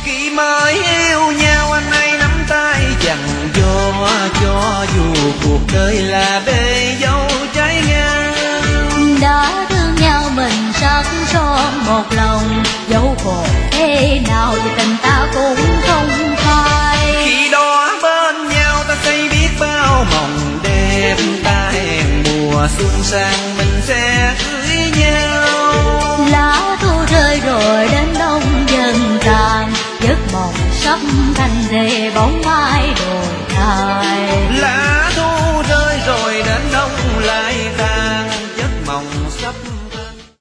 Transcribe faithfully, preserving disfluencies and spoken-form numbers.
Khi mới yêu nhau anh ấy nắm tay dặn dò, cho dù cuộc đời là bể dâu trái ngang. Đã thương nhau mình sắc son một lòng, dẫu khổ thế nào thì tình ta cũng không phai. Khi đó bên nhau ta xây biết bao mộng đẹp, ta hẹn mùa xuân sang mình sẽ cưới nhau. Lá thu rơi rồi đến đông dần tàn, giấc mộng sắp thành thề bóng mai đồi dài. Lá